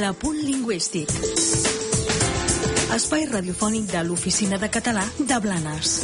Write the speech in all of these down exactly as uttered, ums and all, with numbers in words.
L'Apunt Lingüístic. Espai radiofònic de l'Oficina de Català de Blanes.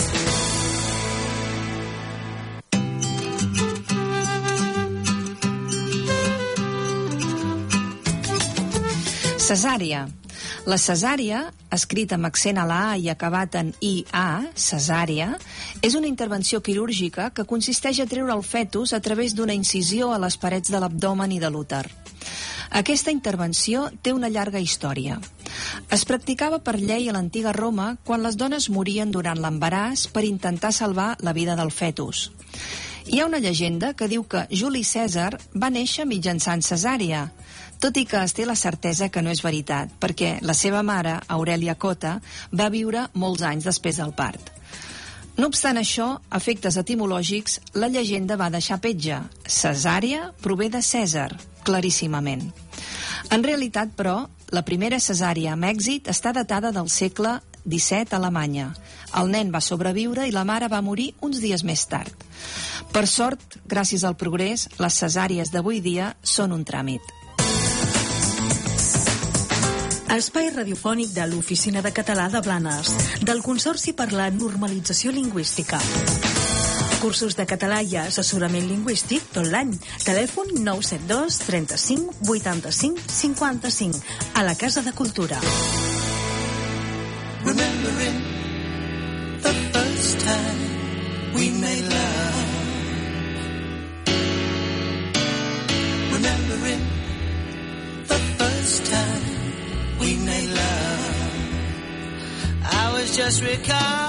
Cesària. La cesària, escrita amb accent a la A i acabat en I A, cesària, és una intervenció quirúrgica que consisteix a treure el fetus a través d'una incisió a les parets de l'abdomen i de l'úter. Aquesta intervenció té una llarga història. Es practicava per llei a l'antiga Roma quan les dones morien durant l'embaràs per intentar salvar la vida del fetus. Hi ha una llegenda que diu que Juli Cèsar va néixer mitjançant cesària, tot i que es té la certesa que no és veritat, perquè la seva mare, Aurelia Cota, va viure molts anys després del part. No obstant això, a efectes etimològics, la llegenda va deixar petja. Cesària prové de Cèsar, claríssimament. En realitat, però, la primera cesària amb èxit està datada del segle disset a Alemanya. El nen va sobreviure i la mare va morir uns dies més tard. Per sort, gràcies al progrés, les cesàries d'avui dia són un tràmit. Espai radiofònic de l'Oficina de Català de Blanes, del Consorci per la Normalització Lingüística. Cursos de català i assessorament lingüístic tot l'any. Telèfon nou set dos trenta-cinc vuitanta-cinc cinquanta-cinc, a la Casa de Cultura. Remembering the first time we made love. Remembering the first time we made love. I was just recalling